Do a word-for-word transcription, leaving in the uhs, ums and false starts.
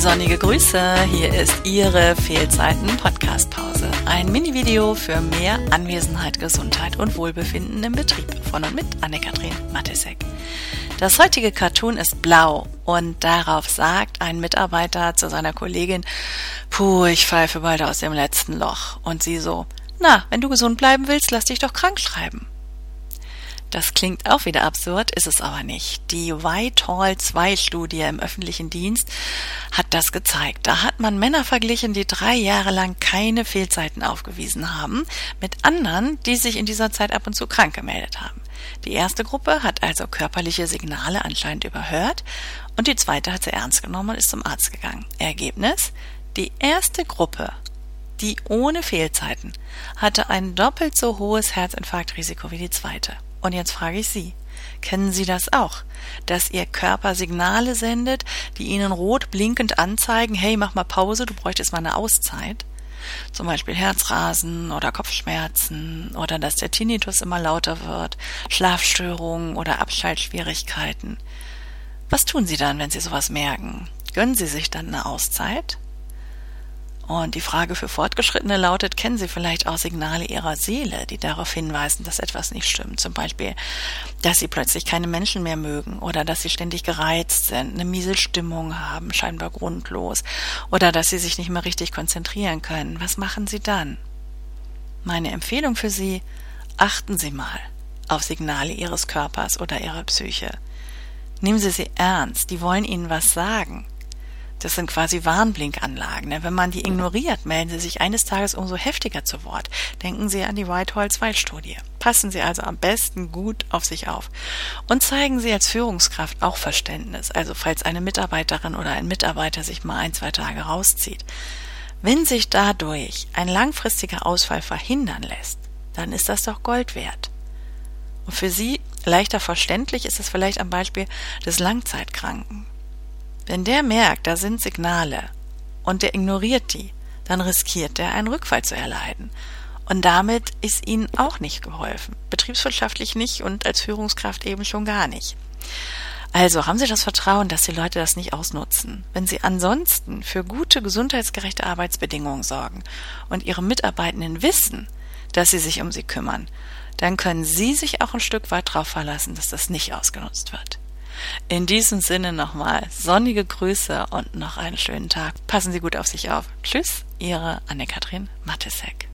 Sonnige Grüße, hier ist Ihre Fehlzeiten-Podcast-Pause. Ein Mini-Video für mehr Anwesenheit, Gesundheit und Wohlbefinden im Betrieb von und mit Anne-Kathrin Matysek. Das heutige Cartoon ist blau und darauf sagt ein Mitarbeiter zu seiner Kollegin: Puh, ich pfeife bald aus dem letzten Loch. Und sie so: Na, wenn du gesund bleiben willst, lass dich doch krank schreiben. Das klingt auch wieder absurd, ist es aber nicht. Die Whitehall zwei Studie im öffentlichen Dienst hat das gezeigt. Da hat man Männer verglichen, die drei Jahre lang keine Fehlzeiten aufgewiesen haben, mit anderen, die sich in dieser Zeit ab und zu krank gemeldet haben. Die erste Gruppe hat also körperliche Signale anscheinend überhört und die zweite hat sie ernst genommen und ist zum Arzt gegangen. Ergebnis: Die erste Gruppe, die ohne Fehlzeiten, hatte ein doppelt so hohes Herzinfarktrisiko wie die zweite. Und jetzt frage ich Sie, kennen Sie das auch, dass Ihr Körper Signale sendet, die Ihnen rot blinkend anzeigen: Hey, mach mal Pause, du bräuchtest mal eine Auszeit? Zum Beispiel Herzrasen oder Kopfschmerzen oder dass der Tinnitus immer lauter wird, Schlafstörungen oder Abschaltschwierigkeiten. Was tun Sie dann, wenn Sie sowas merken? Gönnen Sie sich dann eine Auszeit? Und die Frage für Fortgeschrittene lautet: Kennen Sie vielleicht auch Signale Ihrer Seele, die darauf hinweisen, dass etwas nicht stimmt? Zum Beispiel, dass Sie plötzlich keine Menschen mehr mögen oder dass Sie ständig gereizt sind, eine miese Stimmung haben, scheinbar grundlos, oder dass Sie sich nicht mehr richtig konzentrieren können. Was machen Sie dann? Meine Empfehlung für Sie: Achten Sie mal auf Signale Ihres Körpers oder Ihrer Psyche. Nehmen Sie sie ernst, die wollen Ihnen was sagen. Das sind quasi Warnblinkanlagen. Wenn man die ignoriert, melden sie sich eines Tages umso heftiger zu Wort. Denken Sie an die Whitehall zwei Studie. Passen Sie also am besten gut auf sich auf. Und zeigen Sie als Führungskraft auch Verständnis. Also falls eine Mitarbeiterin oder ein Mitarbeiter sich mal ein, zwei Tage rauszieht. Wenn sich dadurch ein langfristiger Ausfall verhindern lässt, dann ist das doch Gold wert. Und für Sie leichter verständlich ist es vielleicht am Beispiel des Langzeitkranken. Wenn der merkt, da sind Signale und der ignoriert die, dann riskiert er, einen Rückfall zu erleiden. Und damit ist Ihnen auch nicht geholfen. Betriebswirtschaftlich nicht und als Führungskraft eben schon gar nicht. Also haben Sie das Vertrauen, dass die Leute das nicht ausnutzen. Wenn Sie ansonsten für gute, gesundheitsgerechte Arbeitsbedingungen sorgen und Ihre Mitarbeitenden wissen, dass Sie sich um sie kümmern, dann können Sie sich auch ein Stück weit darauf verlassen, dass das nicht ausgenutzt wird. In diesem Sinne nochmal sonnige Grüße und noch einen schönen Tag. Passen Sie gut auf sich auf. Tschüss, Ihre Anne-Kathrin Matysek.